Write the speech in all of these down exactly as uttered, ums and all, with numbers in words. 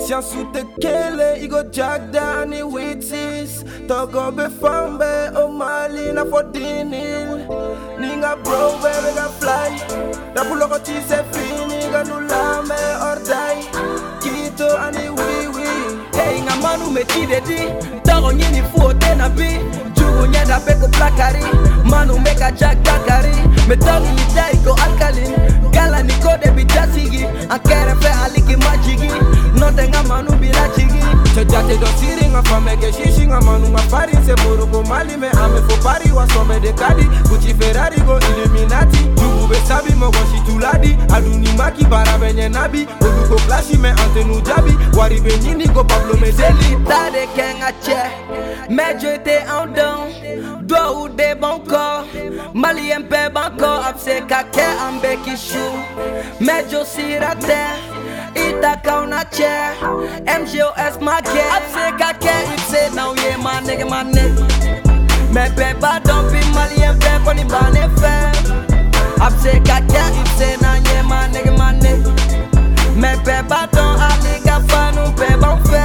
Science ou te kele, igo jack dani witches. Togo be fambe, o mali na fodinil. Ninga bro, baby ga fly. Da pulo ko ti se fini, ga nulame or die. Kito ani oui oui. Hey nga manu me tide di, togo nyini fote na bi. Jugu nyeda beko plakari, manu meka jack dakari. Me togi ni dai go alkalin, gala ni kode bitasigi. Ankere fe aliki majigi, no tenga manu bila chigi. Chajate do siri nga fame ke shishi nga manu nga fari. Se moro ko mali me ame fo pari wa sobe de kadi. Gucci Ferrari go Illuminati. Jugu be sabi mo go shituladi. Aduni maki bara benye nabi. Olu go clashi me antenu jabi. Wari be nini go Pablo Medeli. Tade kenga che, mejo te en don. Do ou de banco, mali mpe banco. Apse kake ambe kishu, mejo sirate. Ita kauna che, M G O S ma ke. Apse kake ipse now ye my nigga my nigga. Me pe ba don't be mali mpe koni bane fe. Apse kake ipse now ye my nigga my nigga. Me pe ba don't aliga fanu pe ban fe.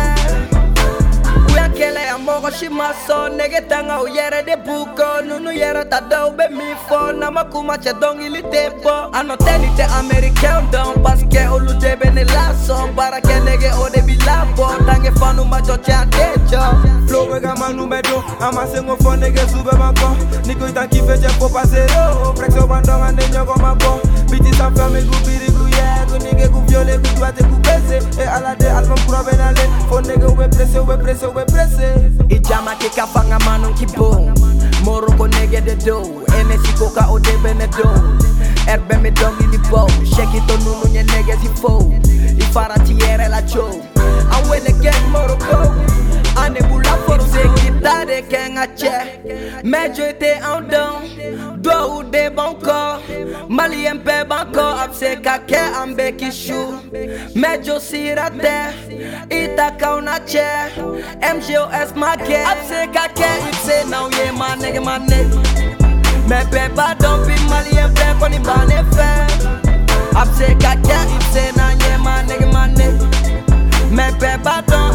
Kele amoko shimaso nege tanga uyere de buko nunu yere tado be mi fo na makuma che dong ili tempo anoteli te american don paske olu de bene laso para que nege o de bilabo tange fanu ma choche adejo flow wega manu medo amase ngo fo nege sube banko niko ita kife je po pasero flexo bandong ande nyogo mabo biti sa fame gu biri gu ye gu nige gu viole gu tuate gu bese e ala de album pro benale fo nege we presse we presse we presse. Ijama ke kafanga manu kibo Moroko nege de do Enesi koka o de bene do Erbe me dongi di bo Shake it on nunu nye nege si fo Ifara tiere la cho Awele gang Moroko Ane bula foro Seki tade kenga che Mejo ete en don Do ou de banko Mali mpe banko Apse kake ambe kishu Mejo sirate Ita kauna che M G O S ma ke Apse kake ipse now ye my nigga my nigga. Me pe ba don't be mali mpe koni bane fe. Apse kake ipse now ye my nigga my nigga. Me pe ba don't